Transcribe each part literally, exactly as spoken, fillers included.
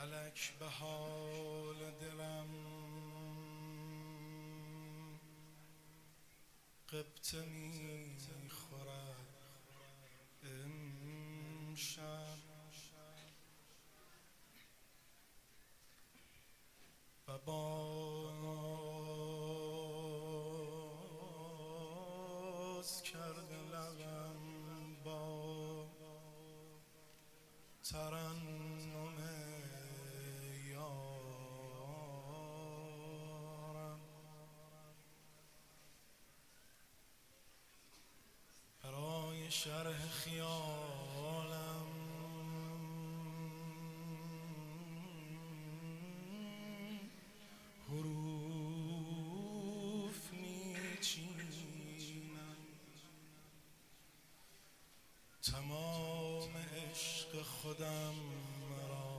فلک به حال دلم غبطه میخورد امشب و باز کرده لبم با ترنم یارم. برای شرح خیالم حروف میچینم، تمام عشق خودم را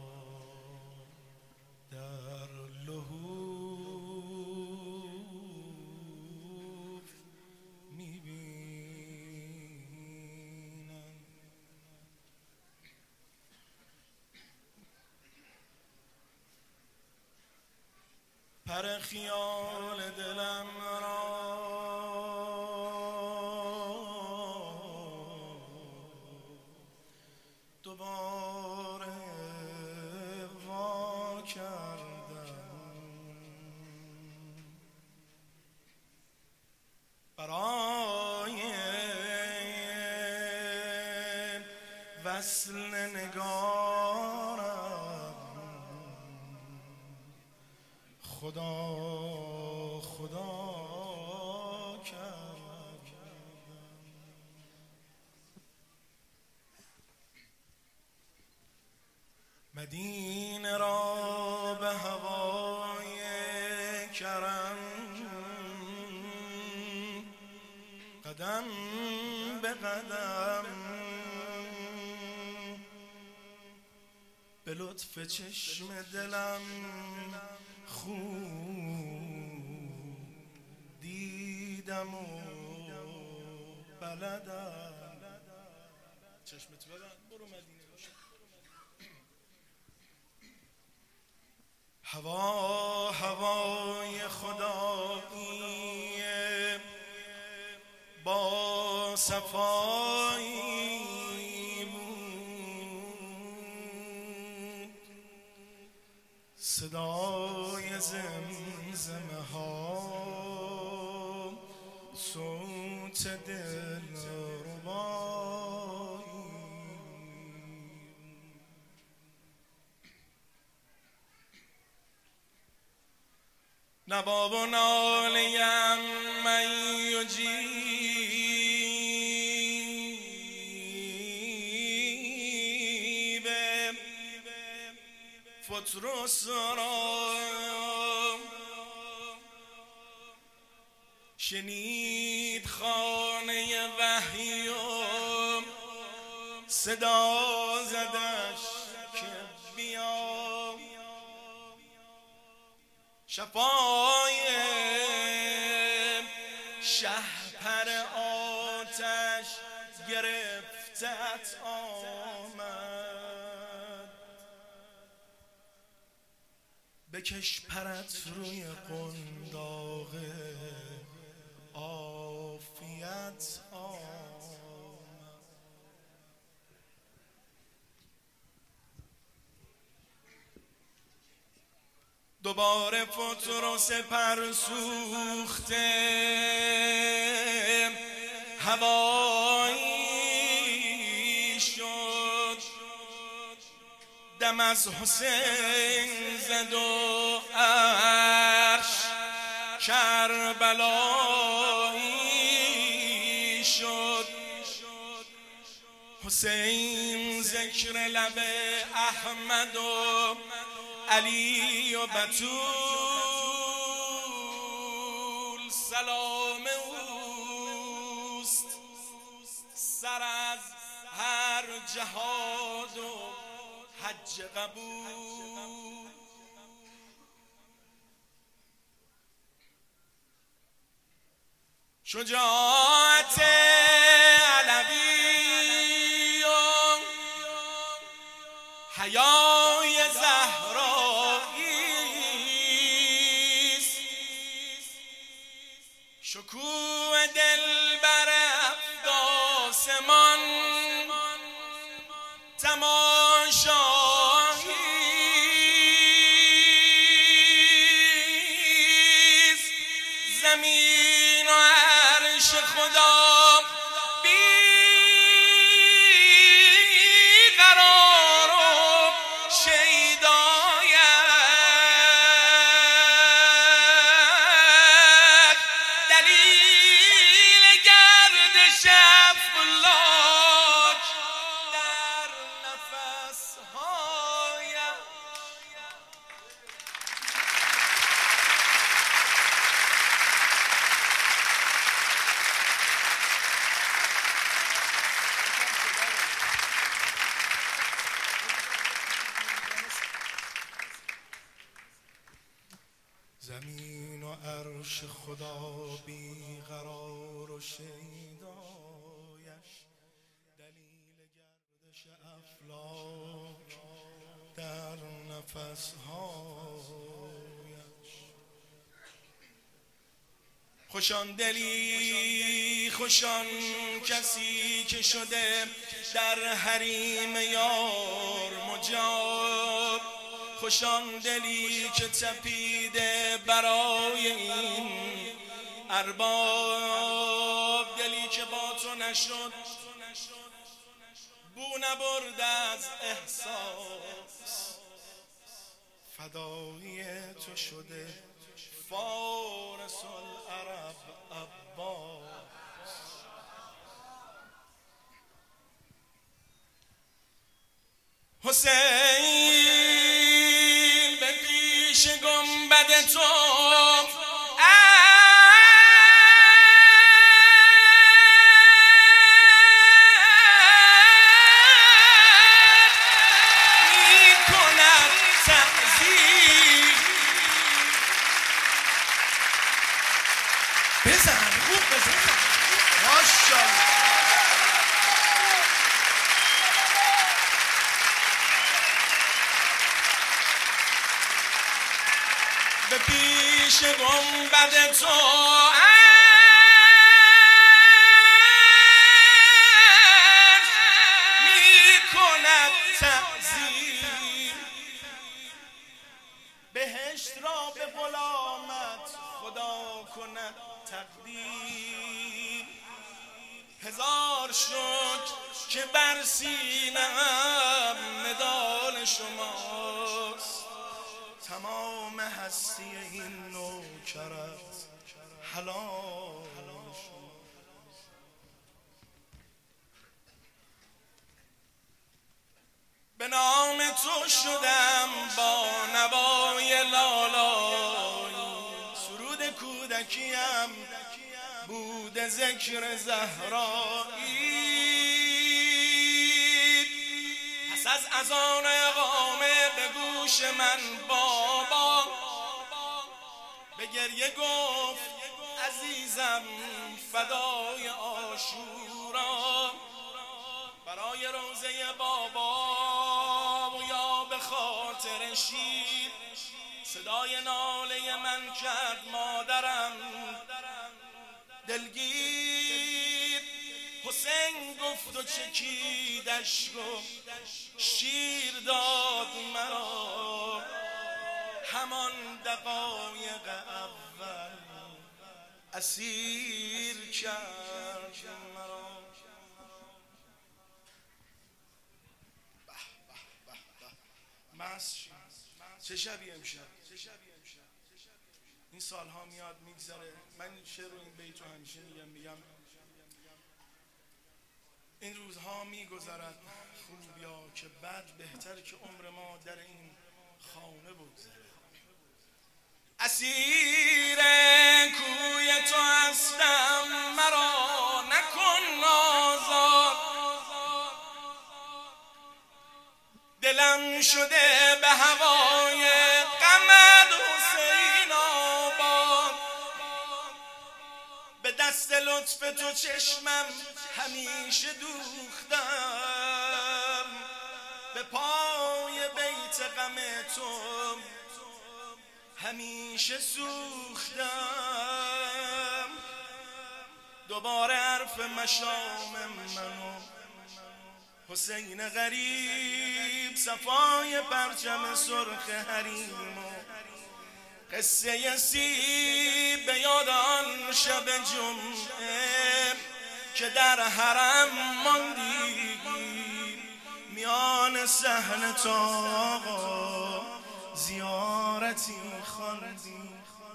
در لحوف میبینم. پر خیال دلم را دوباره وا کردم، برای وصل نگارم خدا خدا کردم. مدینه را به هوای کرم قدم به قدم به لطف چشم دلم خوب دیدم و بلدم. چشمت ببند برو مدینه باشه. هوا هوای خدایی با صفایی بود، صدای زمزمه ها صوت دلربایی. نوا و ناله‌ام من یجیب فترس را شنید خانه وحی و صدا زدش که بیا. شفای شهپر آتش گرفتت آمد، بکش پرت روی قنداق عافیت آمد. دوباره فترس پر سوخته هوایی شد، دم از حسین زد و عرش کربلایی شد. حسین ذکر لب احمد و علی و بتول سلام اوست، سر از هر جهاد و حج قبول. شجاعت علوی و حیای زهرا کوه دل بر افداسمان تماشاییست، زمین و عرش خدا بی قرار و شیدایت، دلیل گردش افلاک در نفسهایت. زمین و عرش خدا بی قرار و شیدایش، دلیل گردش افلاک در نفسهایش. خوشان دلی، خوشان کسی که شده در حریم یار مجاب، خوشان دلی که تپیده برای این ارباب، دلی که با تو نشد بو نبرد از احساس، فدایی تو شده فارس العرب عباس. حسین به پیش گنبد تو می کند تعظیم. بزن خوب بزن ماشاءالله. به پیش گنبد تو عرش می کند تعظیم، بهشت را به غلامت خدا کند تقدیم. هزار شکر که بر سینه‌ام مدال شماست، تمام هستی این نوکرت حلال شماست. به نام تو شدم با نوای لالایی، سرود کودکیم بود ذکر زهرایی. پس از اذان اقامه به گوش من بابا به گریه گفت عزیزم فدای عاشورا، برای روضه بابا و یا به خاطر شیر. صدای ناله من کرد مادرم دلگیر. حسین گفت و چکیدش گفت شیر داد مرا، همان دقایق اول اسیر کرد مرا. مست چه شبی امشب، این سالها میاد میگذره. من شعر و این بیتو همیشه میگم میگم این روزها میگذرد خوب یا که بد، بهتر که عمر ما در این خانه بگذره. اسیر کوی تو هستم مرا نکن آزاد، دلم شده به هوای غمت حسین آباد. به دست لطف تو چشمم همیشه دوختم، به پای بیت غم تو همیشه سوختم. دوباره حرف مشام منو حسین غریب صفای پرچم سرخ حریمو قصه سیب به یاد آن شب جمعه که در حرم ماندی میان صحن تا زیارتی خواندی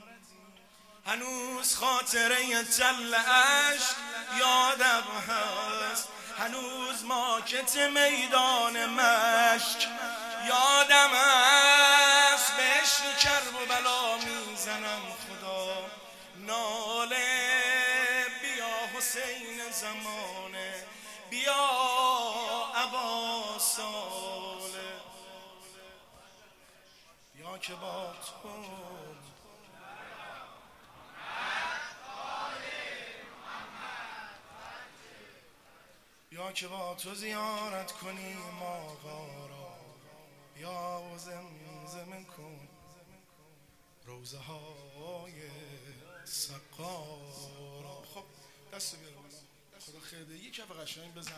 هنوز خاطره تل عشق یادم هست هنوز ماکت میدان مشک یادم هست به عشق کرب و بلا میزنم خدا ناله بیا حسین زمانه بیا ابا ساله بیا که با تو بیا که با تو زیارت کنیم آقا را بیا و زمزمه کن روزه های سقارا. خب دستو بیار خدا خیر ده یک کف قشنگ بزن.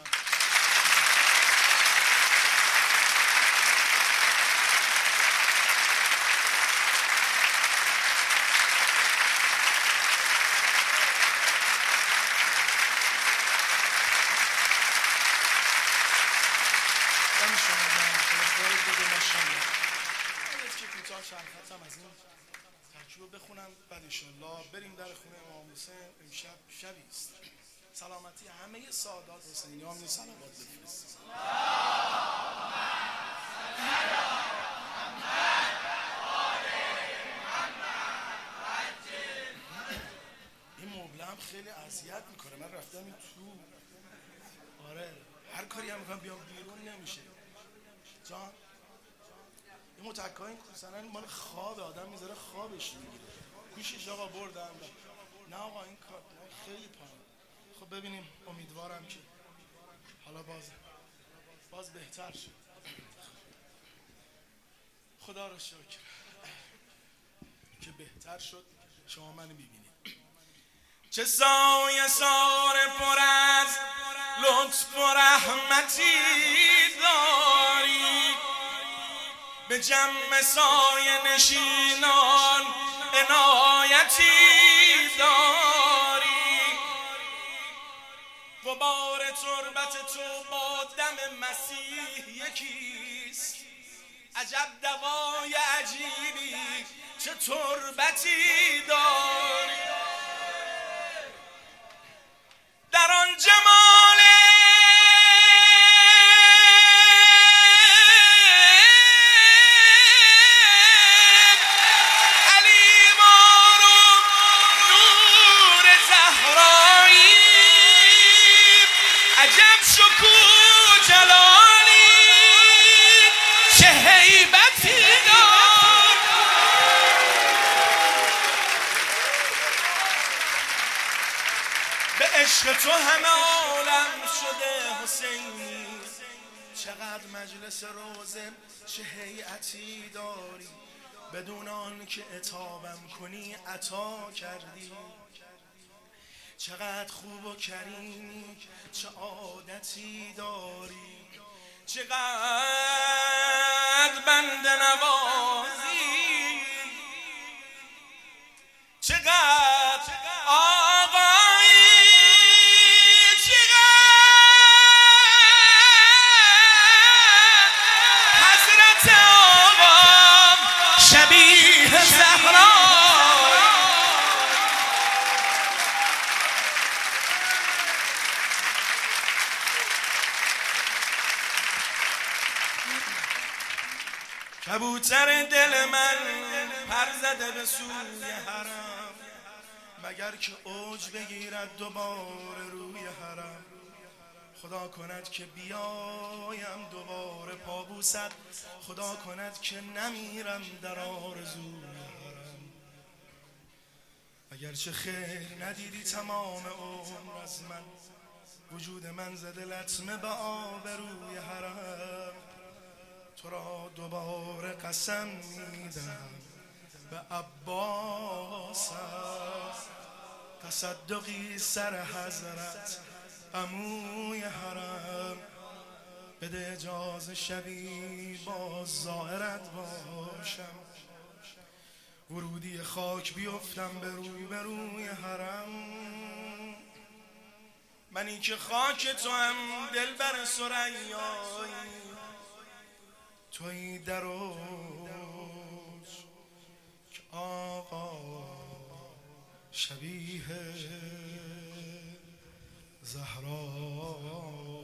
هم از این ترکیب بخونم بعد انشالله بریم در خونه امام حسین. امشب شبی است سلامتی همه سادات حسینیان صلوات بفرست. این مبله هم خیلی اذیت میکنه. من رفتم این تو آره هر کاری هم میکنم بیام بیرون نمیشه جان. این متکای مثلا مال خواب آدم میذاره خوابش میگیره گوشش آقا بردم نه آقا این کار خیلی پایین. خب ببینیم امیدوارم که حالا باز باز بهتر شد. خدا را شکر که بهتر شد. شما منو میبینید چه سایه سار پر از لطف و رحمتی داری به جمع سایه نشینان عنایتی داری غبار تربت تو با دم مسیح یکیست عجب دوای عجیبی چه تربتی داری در آن جمال عشق تو همه عالم شده حسینی چقدر مجلس روزه چه هیئتی داری بدون آن که عتابم کنی عطا کردی چقدر خوب و کریمی چه عادتی داری چقدر بنده نوازی چقدر آقایی چقدر حضرت آقا شبیه زهرا کبوتر دل من پر زده به سوی حرم مگر که اوج بگیرد دوباره روی حرم خدا کند که بیایم دوباره پابوست خدا کند که نمیرم در آرزوی حرم اگرچه خیر ندیدی تمام عمر از من وجود من زده لطمه به آب روی حرم تو را دوباره قسم میدم به عباسم تصدقی سر حضرت عموی حرم، بده اجازه شبی با زائرت باشم، ورودی خاک بیفتم به روی به روی حرم. منی که خاک تو هم دلبر ثریایی، توی دروج که آقا شبیه زهرا